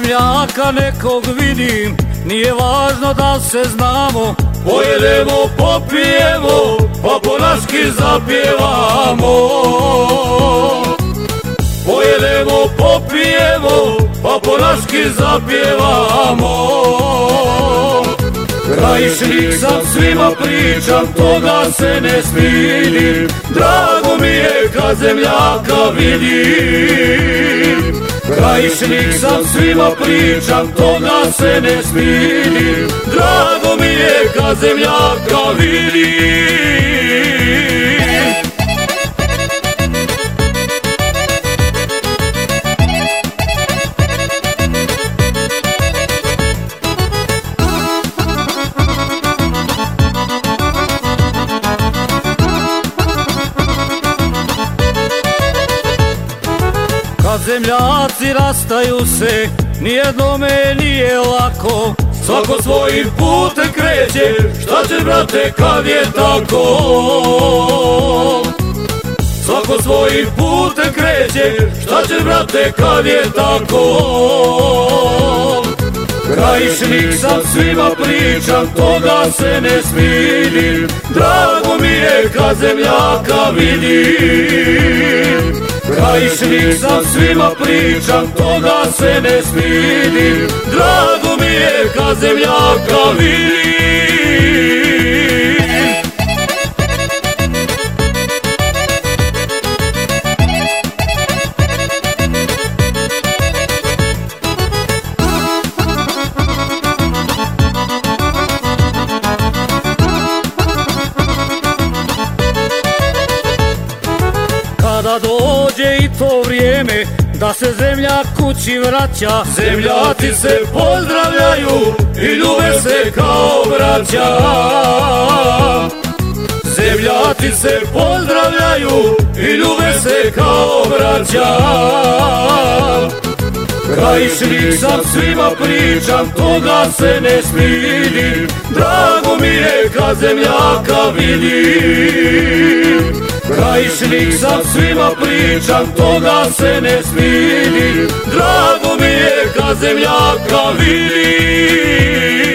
zemljaka nekog vidim, nije važno da se znamo. Pojedemo, popijemo, pa po naški zapjevamo. Pojedemo, popijemo, pa po naški zapjevamo. Krajišnik sam, svima pričam, toga se ne stidim. Drago mi je kad zemljaka vidim. Krajišnik sam, svima pričam, toga se ne stidim. Drago mi je kad zemljaka vidim. Kad zemljaci rastaju se, nijednome nije lako. Svako svojim putem kreće, šta ćeš brate kad je tako? Svako svojim putem kreće, šta ćeš brate kad je tako? Krajišnik sam, svima pričam, toga se ne stidim. Drago mi je kad zemljaka vidim. Krajišnik sam, svima pričam, toga se ne stidim. Drago mi je kad zemljaka vidim. Kada dođe i to vrijeme da se zemlja kući vraća, zemljaci se pozdravljaju i ljube se kao braća. Zemljaci se pozdravljaju i ljube se kao braća. Krajišnik sam, svima pričam, toga se ne stidim. Drago mi je kad zemljaka vidim. Krajišnik sam, svima pričam, toga se ne stidim. Drago mi je kad zemljaka vidim.